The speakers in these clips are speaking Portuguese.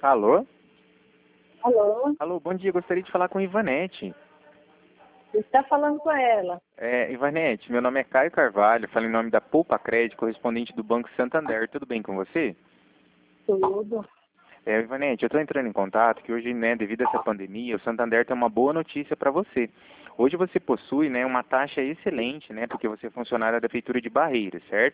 Alô? Alô? Alô, bom dia. Gostaria de falar com Ivanete. Você está falando com ela? Ivanete, meu nome é Caio Carvalho, falo em nome da Poupa Crédito, correspondente do Banco Santander. Tudo bem com você? Tudo. Ivanete, eu estou entrando em contato que hoje, né, devido a essa pandemia, o Santander tem uma boa notícia para você. Hoje você possui, né, uma taxa excelente, né, porque você é funcionária da Prefeitura de Barreiras, certo?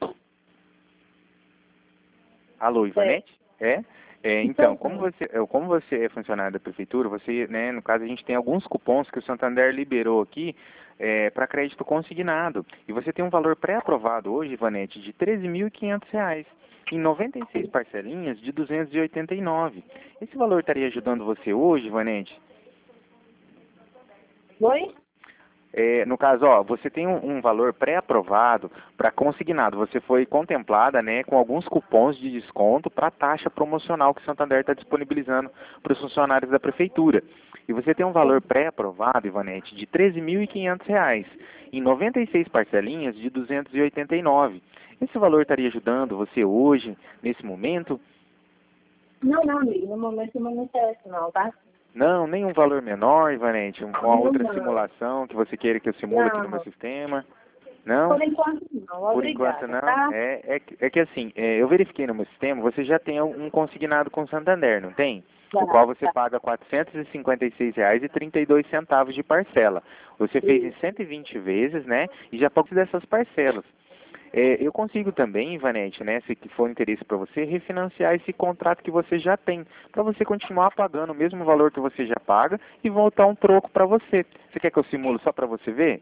Alô, Ivanete? Então, como você é funcionário da prefeitura, você, né, no caso a gente tem alguns cupons que o Santander liberou aqui para crédito consignado. E você tem um valor pré-aprovado hoje, Ivanete, de R$ 13.500 em 96 parcelinhas de R$ 289. Esse valor estaria ajudando você hoje, Ivanete? Oi? No caso, você tem um valor pré-aprovado para consignado. Você foi contemplada, né, com alguns cupons de desconto para a taxa promocional que o Santander está disponibilizando para os funcionários da prefeitura. E você tem um valor pré-aprovado, Ivanete, de R$ 13.500 em 96 parcelinhas de R$ 289. Esse valor estaria ajudando você hoje, nesse momento? Não, amigo. No momento não me interessa, não, tá? Não, nenhum valor menor, Ivanete, uma outra Não. simulação que você queira que eu simule aqui no meu sistema. Não? Por enquanto não, Por obrigada, enquanto não. tá? É que assim, eu verifiquei no meu sistema, você já tem um consignado com o Santander, não tem? O Tá, qual você paga R$ 456,32 de parcela. Você fez em 120 vezes, né? E já pagou dessas parcelas. Eu consigo também, Ivanete, né, se for interesse para você, refinanciar esse contrato que você já tem, para você continuar pagando o mesmo valor que você já paga e voltar um troco para você. Você quer que eu simule só para você ver?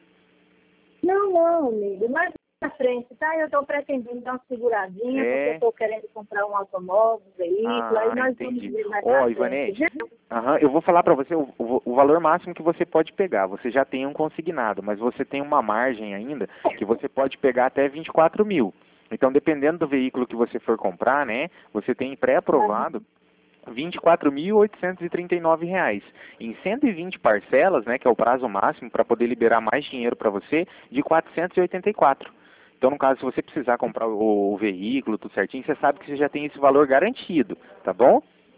Não, amigo. Mais na frente, tá? Eu estou pretendendo dar uma seguradinha, porque eu estou querendo comprar um automóvel, um veículo, aí nós Entendi. vamos ver mais na Ivanete, frente. eu vou falar para você o valor máximo que você pode pegar. Você já tem um consignado, mas você tem uma margem ainda que você pode pegar até 24 mil. Então, dependendo do veículo que você for comprar, né, você tem pré-aprovado R$ 24.839 em 120 parcelas, né, que é o prazo máximo para poder liberar mais dinheiro para você, de 484. Então, no caso, se você precisar comprar o veículo, tudo certinho, você sabe que você já tem esse valor garantido, tá bom?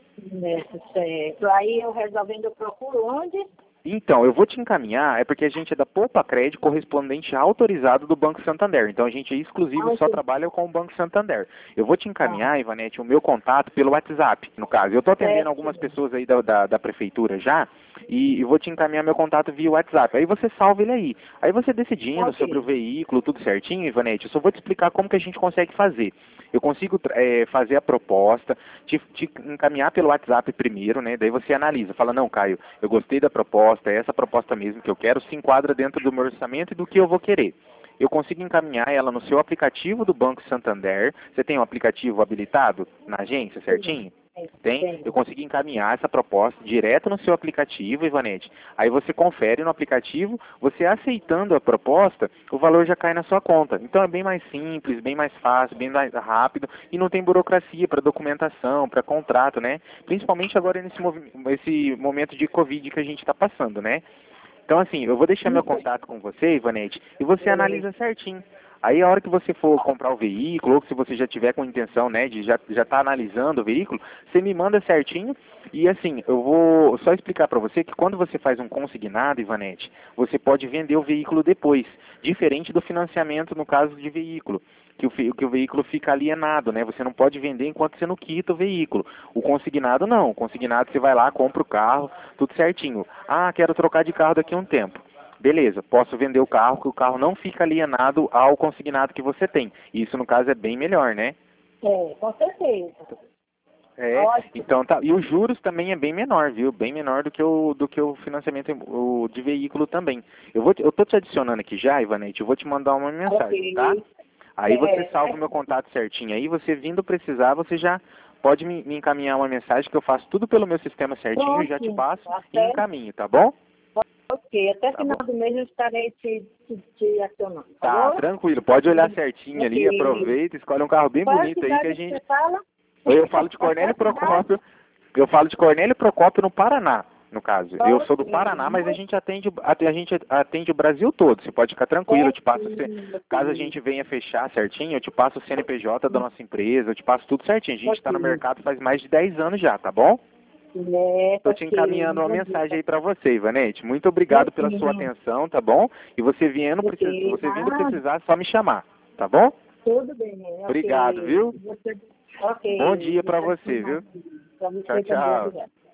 Certo. Aí eu resolvendo, eu procuro onde? Então, eu vou te encaminhar, é porque a gente é da Poupa Crédito, correspondente autorizado do Banco Santander. Então, a gente é exclusivo, só trabalha com o Banco Santander. Eu vou te encaminhar, Ivanete, o meu contato pelo WhatsApp, no caso. Eu estou atendendo algumas pessoas aí da prefeitura já, e vou te encaminhar meu contato via WhatsApp. Aí você salva ele aí. Aí você decidindo sobre o veículo, tudo certinho, Ivanete, eu só vou te explicar como que a gente consegue fazer. Eu consigo fazer a proposta, te encaminhar pelo WhatsApp primeiro, né? Daí você analisa, fala, não, Caio, eu gostei da proposta, é essa proposta mesmo que eu quero, se enquadra dentro do meu orçamento e do que eu vou querer. Eu consigo encaminhar ela no seu aplicativo do Banco Santander. Você tem um aplicativo habilitado na agência, certinho? Tem? Eu consegui encaminhar essa proposta direto no seu aplicativo, Ivanete. Aí você confere no aplicativo, você aceitando a proposta, o valor já cai na sua conta. Então é bem mais simples, bem mais fácil, bem mais rápido e não tem burocracia para documentação, para contrato, né? Principalmente agora nesse momento de Covid que a gente está passando, né? Então, assim, eu vou deixar meu contato com você, Ivanete, e você analisa certinho. Aí, a hora que você for comprar o veículo, ou que se você já tiver com intenção, né, de já tá analisando o veículo, você me manda certinho. E, assim, eu vou só explicar para você que quando você faz um consignado, Ivanete, você pode vender o veículo depois, diferente do financiamento no caso de veículo. Que o veículo fica alienado, né? Você não pode vender enquanto você não quita o veículo. O consignado não. O consignado você vai lá, compra o carro, tudo certinho. Ah, quero trocar de carro daqui a um tempo. Beleza, posso vender o carro, que o carro não fica alienado ao consignado que você tem. Isso, no caso, é bem melhor, né? Com certeza. Então tá. E os juros também é bem menor, viu? Bem menor do que o financiamento de veículo também. Eu tô te adicionando aqui já, Ivanete, eu vou te mandar uma mensagem, tá? Aí você salva o meu contato certinho aí, você vindo precisar, você já pode me encaminhar uma mensagem que eu faço tudo pelo meu sistema certinho, já te passo e encaminho, tá bom? Ok, até final do mês eu estarei te acionando, Tá, bom? tranquilo, pode olhar certinho ali, aproveita, escolhe um carro bem bonito aí que a gente... Você fala? Eu falo de Cornélio Procópio, no Paraná. no caso. Eu sou do Paraná, mas a gente atende o Brasil todo. Você pode ficar tranquilo, eu te passo, caso a gente venha fechar certinho, eu te passo o CNPJ da nossa empresa, eu te passo tudo certinho. A gente está no mercado faz mais de 10 anos já, tá bom? Estou te encaminhando uma mensagem aí para você, Ivanete. Muito obrigado pela sua atenção, tá bom? E você vindo precisar, é só me chamar, tá bom? Tudo bem. Obrigado, viu? Ok. Bom dia para você, viu? Para você Tchau, tchau. também, obrigada.